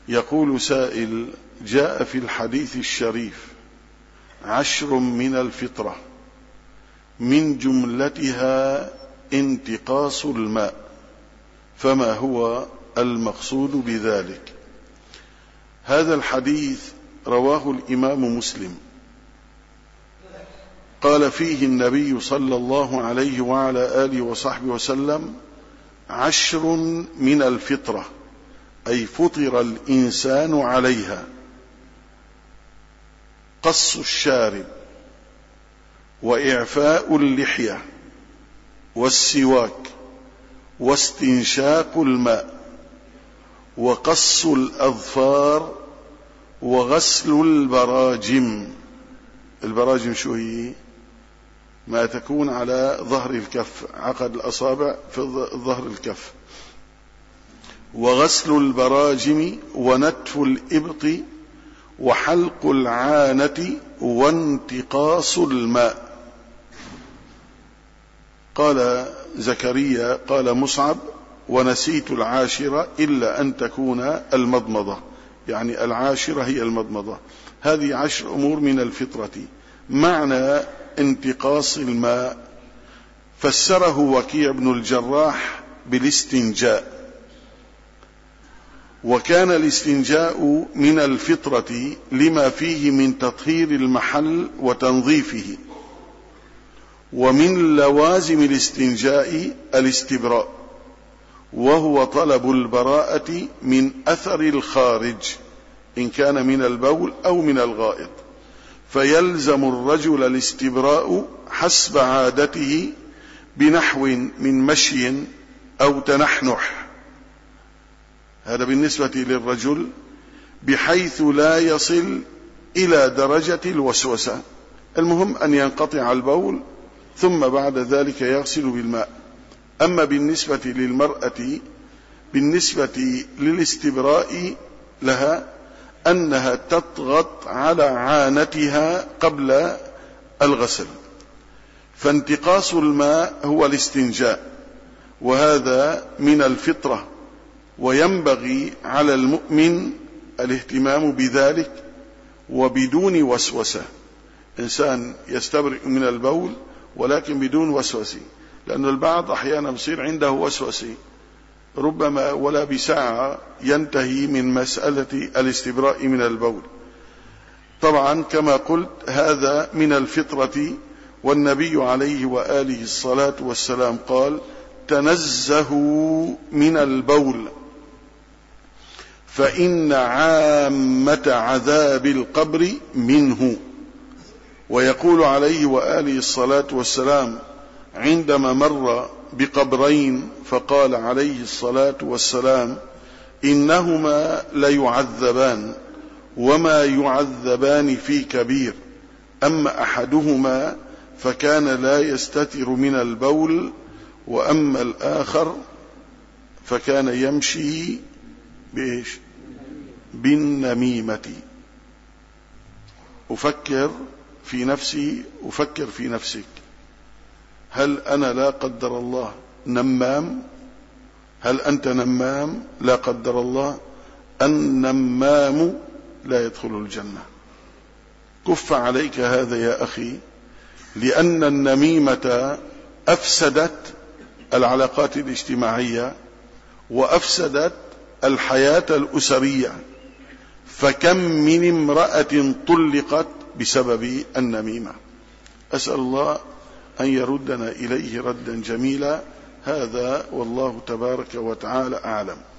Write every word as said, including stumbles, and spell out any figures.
يقول سائل: جاء في الحديث الشريف عشر من الفطرة من جملتها انتقاص الماء، فما هو المقصود بذلك؟ هذا الحديث رواه الإمام مسلم، قال فيه النبي صلى الله عليه وعلى آله وصحبه وسلم: عشر من الفطرة، أي فطر الإنسان عليها: قص الشارب، وإعفاء اللحية، والسواك، واستنشاق الماء، وقص الأظفار، وغسل البراجم. البراجم شو هي؟ ما تكون على ظهر الكف، عقد الأصابع في ظهر الكف. وغسل البراجم، ونتف الإبط، وحلق العانة، وانتقاص الماء. قال زكريا قال مصعب: ونسيت العاشرة إلا أن تكون المضمضة، يعني العاشرة هي المضمضة. هذه عشر أمور من الفطرة. معنى انتقاص الماء فسره وكيع بن الجراح بالاستنجاء، وكان الاستنجاء من الفطرة لما فيه من تطهير المحل وتنظيفه. ومن لوازم الاستنجاء الاستبراء، وهو طلب البراءة من أثر الخارج إن كان من البول أو من الغائط، فيلزم الرجل الاستبراء حسب عادته بنحو من مشي أو تنحنح، هذا بالنسبة للرجل، بحيث لا يصل إلى درجة الوسوسة. المهم أن ينقطع البول ثم بعد ذلك يغسل بالماء. أما بالنسبة للمرأة، بالنسبة للاستبراء لها أنها تضغط على عانتها قبل الغسل. فانتقاص الماء هو الاستنجاء، وهذا من الفطرة، وينبغي على المؤمن الاهتمام بذلك وبدون وسوسة. إنسان يستبرئ من البول ولكن بدون وسوسة، لأن البعض أحيانا يصير عنده وسوسة ربما ولا بساعة ينتهي من مسألة الاستبراء من البول. طبعا كما قلت هذا من الفطرة، والنبي عليه وآله الصلاة والسلام قال: تنزهوا من البول فإن عامة عذاب القبر منه. ويقول عليه وآله الصلاة والسلام عندما مر بقبرين فقال عليه الصلاة والسلام: إنهما ليعذبان وما يعذبان في كبير، أما أحدهما فكان لا يستتر من البول، وأما الآخر فكان يمشي بإيش؟ بالنميمة. أفكر في نفسي، أفكر في نفسك، هل أنا لا قدر الله نمام؟ هل أنت نمام؟ لا قدر الله. النمام لا يدخل الجنة. كف عليك هذا يا أخي، لأن النميمة أفسدت العلاقات الاجتماعية وأفسدت الحياة الأسرية، فكم من امرأة طلقت بسبب النميمة. أسأل الله أن يردنا إليه ردا جميلا. هذا والله تبارك وتعالى أعلم.